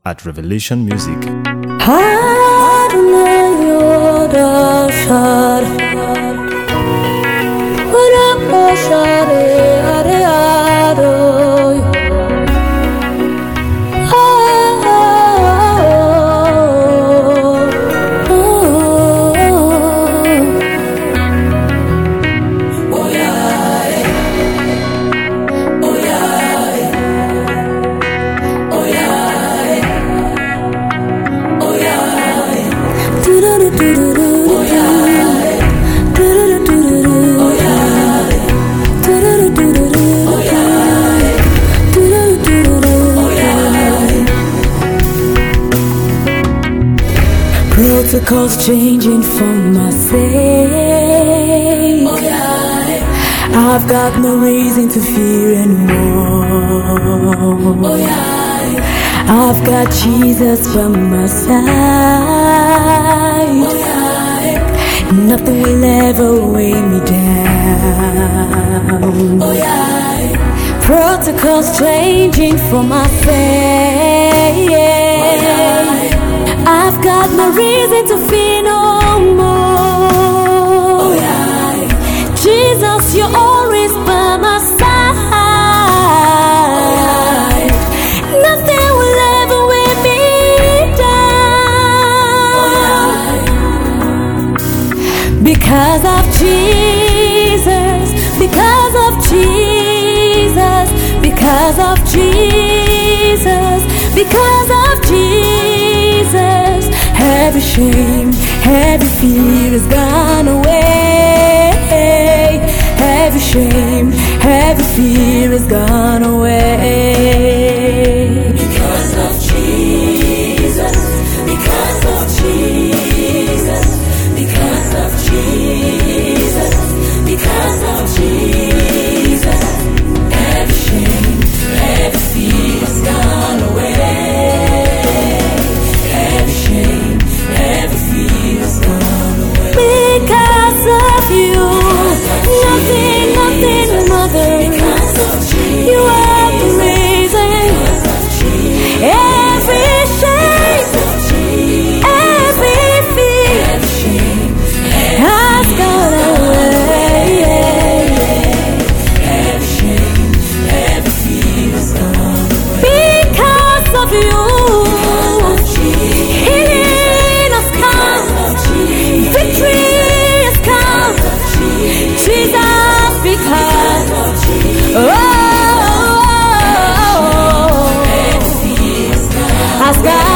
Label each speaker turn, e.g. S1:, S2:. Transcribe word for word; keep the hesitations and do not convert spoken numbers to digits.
S1: at Revelation Music.
S2: Protocols changing for my sake. Oh, yeah. I've got no reason to fear anymore. Oh, yeah. I've got Jesus by my side. Oh, yeah. Nothing will ever weigh me down. Oh, yeah. Protocols changing for my sake. Oh, yeah. I've got no reason to fear no more. Oh, yeah. Jesus, you're always by my side. Oh, yeah. Nothing will ever weigh me down. Oh, yeah. Because of Jesus, because of Jesus, because of Jesus, because of Jesus, every shame, every fear is gone away. Every shame, every fear is gone away. Because of Jesus, because of Jesus, because of Jesus, because of Jesus, every shame, every fear is gone away. As God